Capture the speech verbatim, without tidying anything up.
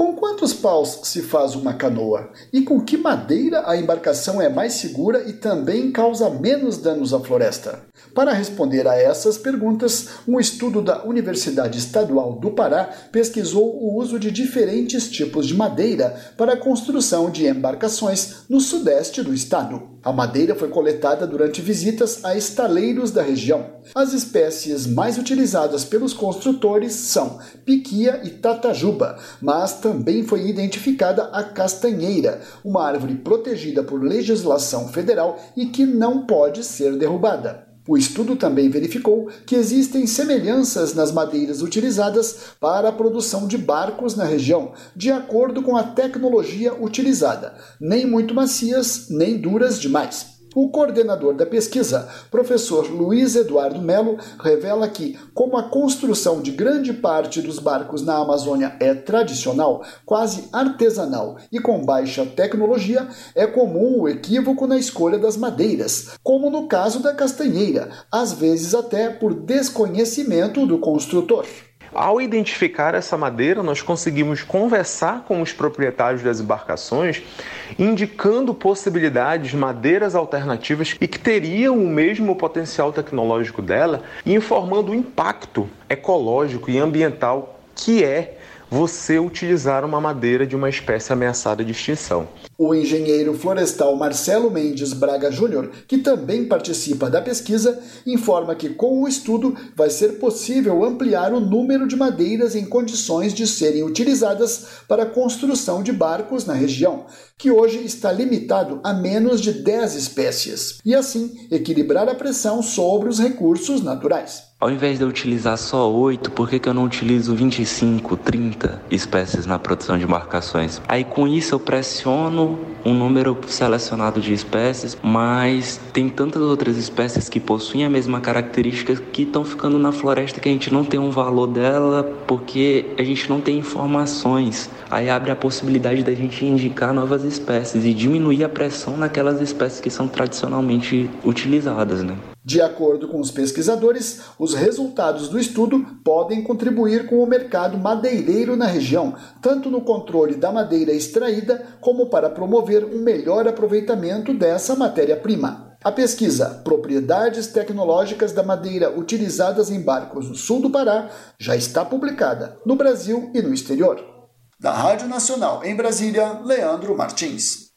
Com quantos paus se faz uma canoa? E com que madeira a embarcação é mais segura e também causa menos danos à floresta? Para responder a essas perguntas, um estudo da Universidade Estadual do Pará pesquisou o uso de diferentes tipos de madeira para a construção de embarcações no sudeste do estado. A madeira foi coletada durante visitas a estaleiros da região. As espécies mais utilizadas pelos construtores são piquia e tatajuba, mas também foi identificada a castanheira, uma árvore protegida por legislação federal e que não pode ser derrubada. O estudo também verificou que existem semelhanças nas madeiras utilizadas para a produção de barcos na região, de acordo com a tecnologia utilizada, nem muito macias, nem duras demais. O coordenador da pesquisa, professor Luiz Eduardo Melo, revela que, como a construção de grande parte dos barcos na Amazônia é tradicional, quase artesanal e com baixa tecnologia, é comum o equívoco na escolha das madeiras, como no caso da castanheira, às vezes até por desconhecimento do construtor. Ao identificar essa madeira, nós conseguimos conversar com os proprietários das embarcações, indicando possibilidades de madeiras alternativas e que teriam o mesmo potencial tecnológico dela, e informando o impacto ecológico e ambiental que é você utilizar uma madeira de uma espécie ameaçada de extinção. O engenheiro florestal Marcelo Mendes Braga Júnior, que também participa da pesquisa, informa que com o estudo vai ser possível ampliar o número de madeiras em condições de serem utilizadas para a construção de barcos na região, que hoje está limitado a menos de dez espécies, e assim equilibrar a pressão sobre os recursos naturais. Ao invés de eu utilizar só oito, por que que eu não utilizo vinte e cinco, trinta espécies na produção de embarcações? Aí com isso eu pressiono um número selecionado de espécies, mas tem tantas outras espécies que possuem a mesma característica que estão ficando na floresta que a gente não tem um valor dela porque a gente não tem informações. Aí abre a possibilidade da gente indicar novas espécies e diminuir a pressão naquelas espécies que são tradicionalmente utilizadas, né? De acordo com os pesquisadores, os resultados do estudo podem contribuir com o mercado madeireiro na região, tanto no controle da madeira extraída, como para promover um melhor aproveitamento dessa matéria-prima. A pesquisa Propriedades Tecnológicas da Madeira Utilizadas em Barcos no Sul do Pará já está publicada no Brasil e no exterior. Da Rádio Nacional em Brasília, Leandro Martins.